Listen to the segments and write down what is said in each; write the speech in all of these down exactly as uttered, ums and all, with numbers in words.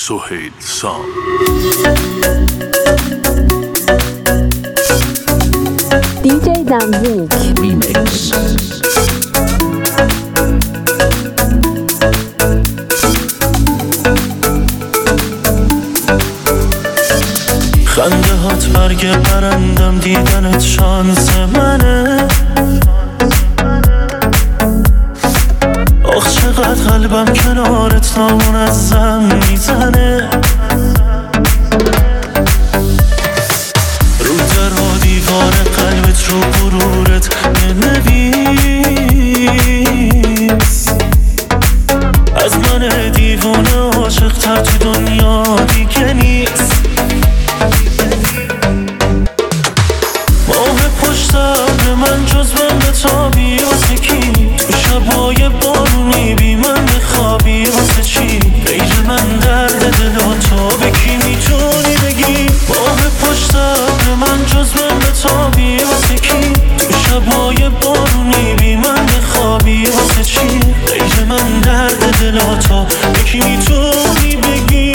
سهیل سام. دیجی دمزیک ریمیکس. خنده هات برگ پرندم، دیدنت شانس منه. آخ چقدر قلبم کنارت نامنظم میزنه. رو در و دیوار قلبت رو غرورت بنویس. از من دیوانه عاشق تر تو دنیا دیگه نیست. ماه پشت ابر من جز من بتابی واسه کی؟ تو شبای بارونی بی من بخوابی واسه چی؟ غیر من درد دلاتو به کی میتونی بگی؟ ماه پشت ابر من جز من بتابی واسه کی؟ تو شبای بارونی بی من بخوابی واسه چی؟ غیر من درد دلاتو به کی میتونی بگی؟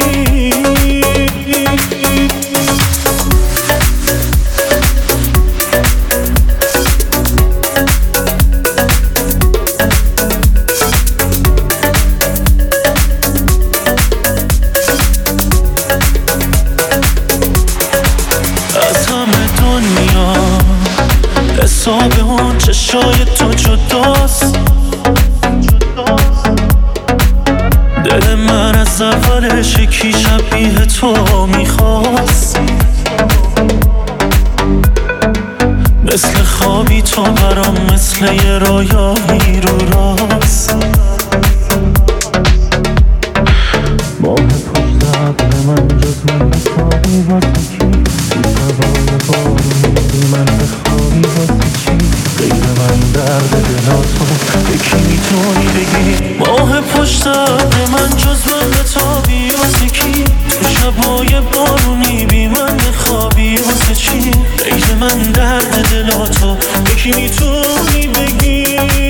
حساب اون چشای تو جداست. دل من از اولش یکی شبیه تو میخواست. مثل خوابی تو برام، مثل یه رویایی رو راست. ماه پشت ابر من جز من بخوابی واسه کی؟ تو شبای بارونی من بخوابی واسه چی؟ غیر من درد دلاتو به کی میتونی بگی؟ ماه پشت ابر من جز من بتابی واسه کی؟ تو شبای بارونی بی من بخوابی واسه چی؟ غیر من درد دلاتو به کی میتونی بگی؟